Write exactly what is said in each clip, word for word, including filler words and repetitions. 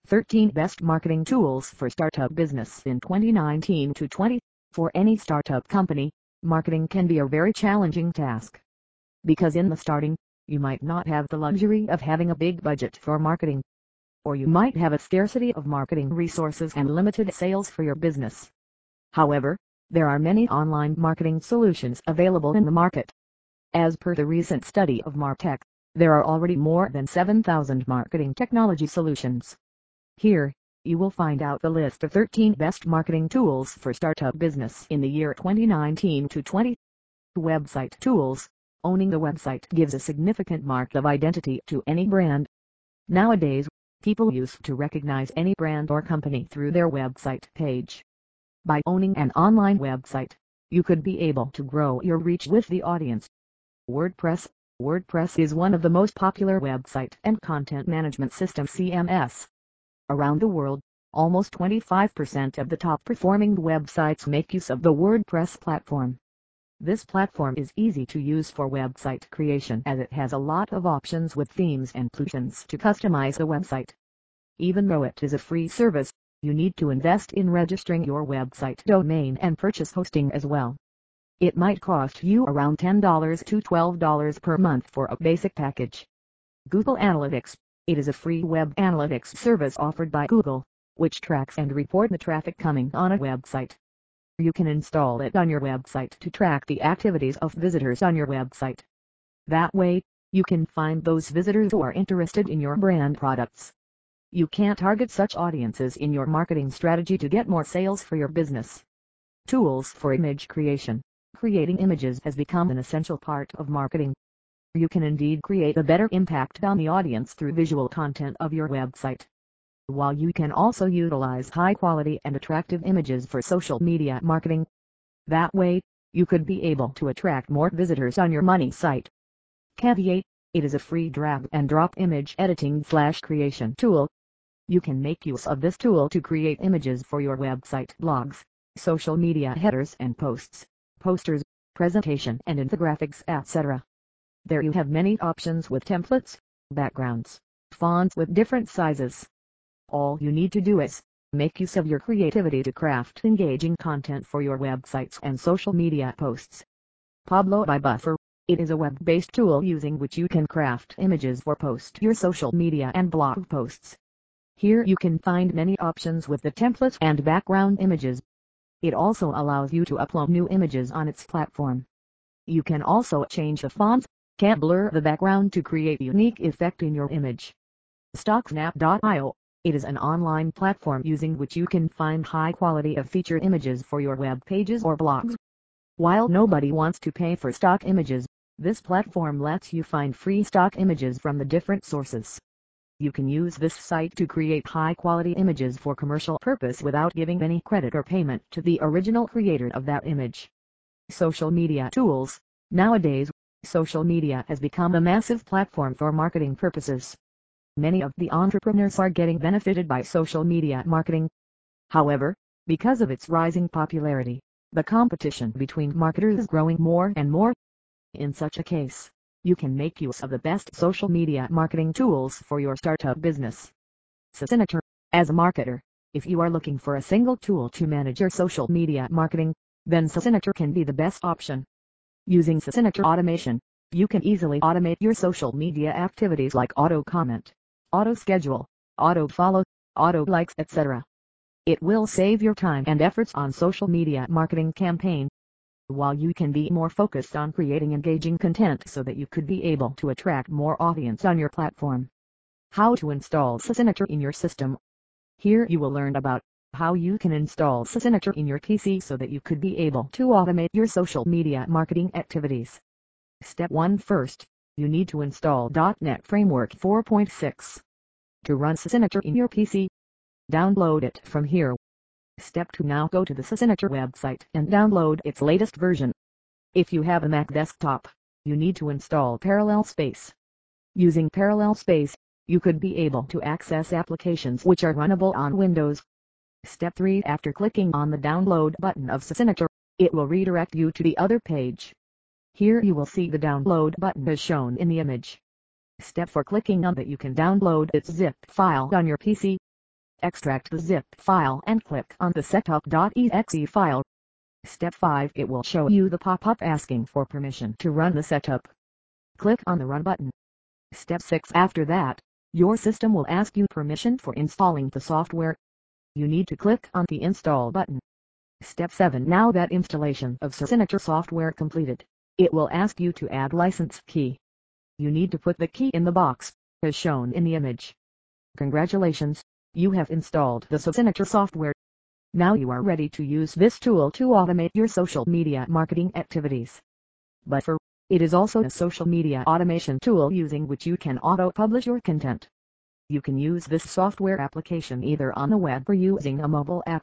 thirteen Best Marketing Tools for Startup Business in twenty nineteen to twenty. For any startup company, marketing can be a very challenging task. Because in the starting, you might not have the luxury of having a big budget for marketing. Or you might have a scarcity of marketing resources and limited sales for your business. However, there are many online marketing solutions available in the market. As per the recent study of MarTech, there are already more than seven thousand marketing technology solutions. Here, you will find out the list of thirteen best marketing tools for startup business in the year twenty nineteen to twenty. Website tools. Owning a website gives a significant mark of identity to any brand. Nowadays, people used to recognize any brand or company through their website page. By owning an online website, you could be able to grow your reach with the audience. WordPress. WordPress is one of the most popular website and content management system C M S. Around the world, almost twenty-five percent of the top-performing websites make use of the WordPress platform. This platform is easy to use for website creation as it has a lot of options with themes and plugins to customize the website. Even though it is a free service, you need to invest in registering your website domain and purchase hosting as well. It might cost you around ten to twelve dollars per month for a basic package. Google Analytics. It is a free web analytics service offered by Google, which tracks and reports the traffic coming on a website. You can install it on your website to track the activities of visitors on your website. That way, you can find those visitors who are interested in your brand products. You can target such audiences in your marketing strategy to get more sales for your business. Tools for image creation. Creating images has become an essential part of marketing. You can indeed create a better impact on the audience through visual content of your website. While you can also utilize high quality and attractive images for social media marketing. That way, you could be able to attract more visitors on your money site. Canva. It is a free drag and drop image editing slash creation tool. You can make use of this tool to create images for your website, blogs, social media headers and posts, posters, presentation and infographics, et cetera. There you have many options with templates, backgrounds, fonts with different sizes. All you need to do is make use of your creativity to craft engaging content for your websites and social media posts. Pablo by Buffer. It is a web-based tool using which you can craft images for post your social media and blog posts. Here you can find many options with the templates and background images. It also allows you to upload new images on its platform. You can also change the fonts, can blur the background to create unique effect in your image. StockSnap dot i o. It is an online platform using which you can find high quality of featured images for your web pages or blogs. While nobody wants to pay for stock images, this platform lets you find free stock images from the different sources. You can use this site to create high quality images for commercial purpose without giving any credit or payment to the original creator of that image. Social media tools. Nowadays, social media has become a massive platform for marketing purposes. Many of the entrepreneurs are getting benefited by social media marketing. However, because of its rising popularity, the competition between marketers is growing more and more. In such a case, you can make use of the best social media marketing tools for your startup business. Sysinator. As a marketer, if you are looking for a single tool to manage your social media marketing, then Sysinator can be the best option. Using Sysinator automation, you can easily automate your social media activities like auto comment, auto schedule, auto follow, auto likes, et cetera. It will save your time and efforts on social media marketing campaign, while you can be more focused on creating engaging content so that you could be able to attract more audience on your platform. How to install Sysinator in your system. Here you will learn about how you can install Sysinator in your P C so that you could be able to automate your social media marketing activities. Step one. First, you need to install dot net Framework four point six. To run Sysinator in your P C, download it from here. Step two. Now go to the Sysinator website and download its latest version. If you have a Mac desktop, you need to install Parallel Space. Using Parallel Space, you could be able to access applications which are runnable on Windows. Step three. After clicking on the download button of Sysinator, it will redirect you to the other page. Here you will see the download button as shown in the image. Step four. Clicking on that, you can download its zip file on your P C. Extract the zip file and click on the setup.exe file. Step five. It will show you the pop-up asking for permission to run the setup. Click on the Run button. Step six. After that, your system will ask you permission for installing the software. You need to click on the Install button. Step seven. Now that installation of Signature software completed, it will ask you to add license key. You need to put the key in the box, as shown in the image. Congratulations, you have installed the Signature software. Now you are ready to use this tool to automate your social media marketing activities. But for it is also a social media automation tool using which you can auto-publish your content. You can use this software application either on the web or using a mobile app.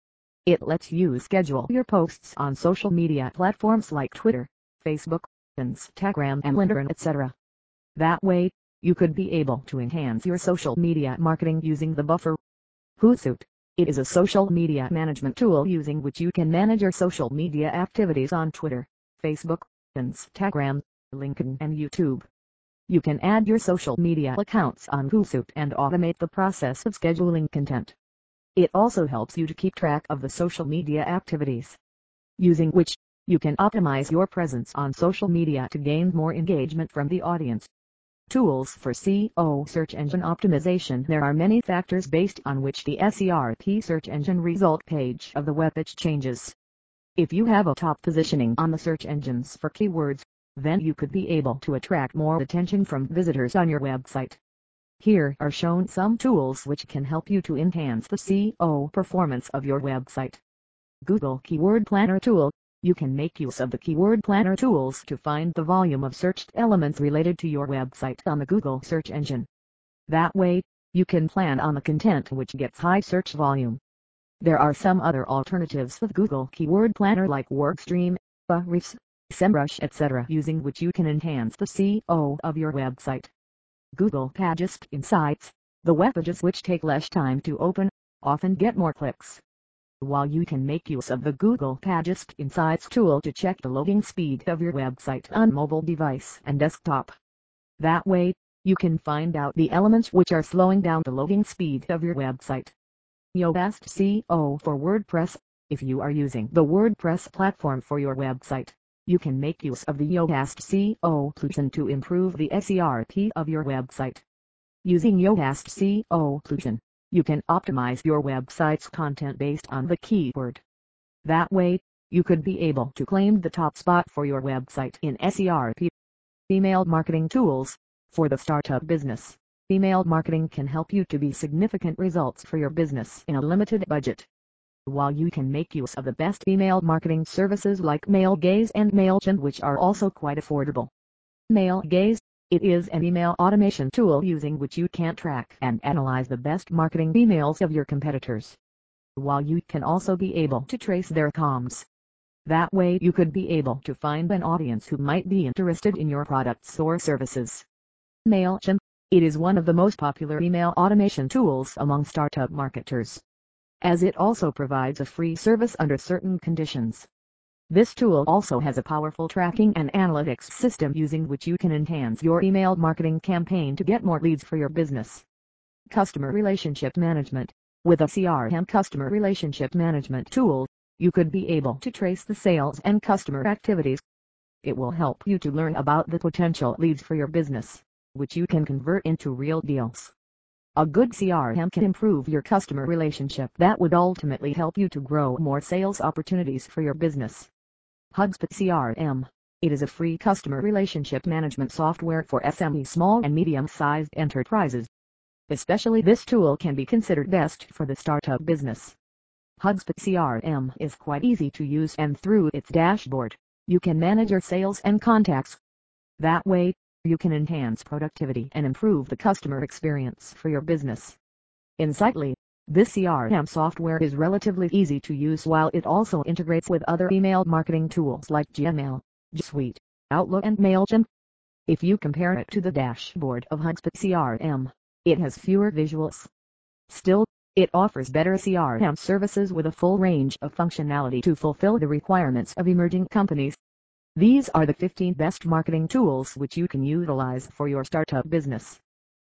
It lets you schedule your posts on social media platforms like Twitter, Facebook, Instagram and LinkedIn, et cetera. That way, you could be able to enhance your social media marketing using the Buffer. Hootsuite. It is a social media management tool using which you can manage your social media activities on Twitter, Facebook, Instagram, LinkedIn and YouTube. You can add your social media accounts on Hootsuite and automate the process of scheduling content. It also helps you to keep track of the social media activities, using which you can optimize your presence on social media to gain more engagement from the audience. Tools for S E O search engine optimization. There are many factors based on which the S E R P search engine result page of the webpage changes. If you have a top positioning on the search engines for keywords, then you could be able to attract more attention from visitors on your website. Here are shown some tools which can help you to enhance the S E O performance of your website. Google Keyword Planner Tool. You can make use of the Keyword Planner tools to find the volume of searched elements related to your website on the Google search engine. That way, you can plan on the content which gets high search volume. There are some other alternatives with Google Keyword Planner like WordStream, Ahrefs, SEMrush, et cetera, using which you can enhance the S E O of your website. Google Pages Insights. The web pages which take less time to open often get more clicks. While you can make use of the Google Pages Insights tool to check the loading speed of your website on mobile device and desktop. That way, you can find out the elements which are slowing down the loading speed of your website. Yoast S E O for WordPress. If you are using the WordPress platform for your website, you can make use of the Yoast S E O plugin to improve the S E R P of your website. Using Yoast S E O plugin, you can optimize your website's content based on the keyword. That way, you could be able to claim the top spot for your website in S E R P. Email marketing tools. For the startup business, email marketing can help you to be significant results for your business in a limited budget. While you can make use of the best email marketing services like Mailgaze and MailChimp, which are also quite affordable. Mailgaze. It is an email automation tool using which you can track and analyze the best marketing emails of your competitors, while you can also be able to trace their comms. That way you could be able to find an audience who might be interested in your products or services. MailChimp. It is one of the most popular email automation tools among startup marketers, as it also provides a free service under certain conditions. This tool also has a powerful tracking and analytics system using which you can enhance your email marketing campaign to get more leads for your business. Customer Relationship Management. With a C R M customer relationship management tool, you could be able to trace the sales and customer activities. It will help you to learn about the potential leads for your business, which you can convert into real deals. A good C R M can improve your customer relationship that would ultimately help you to grow more sales opportunities for your business. HubSpot C R M. It is a free customer relationship management software for S M E, small and medium-sized enterprises. Especially this tool can be considered best for the startup business. HubSpot C R M is quite easy to use, and through its dashboard, you can manage your sales and contacts. That way, you can enhance productivity and improve the customer experience for your business. Insightly. This C R M software is relatively easy to use, while it also integrates with other email marketing tools like Gmail, G Suite, Outlook and MailChimp. If you compare it to the dashboard of HubSpot C R M, it has fewer visuals. Still, it offers better C R M services with a full range of functionality to fulfill the requirements of emerging companies. These are the fifteen best marketing tools which you can utilize for your startup business.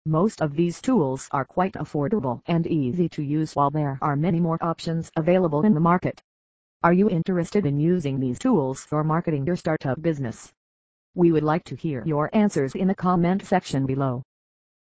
Most of these tools are quite affordable and easy to use, while there are many more options available in the market. Are you interested in using these tools for marketing your startup business? We would like to hear your answers in the comment section below.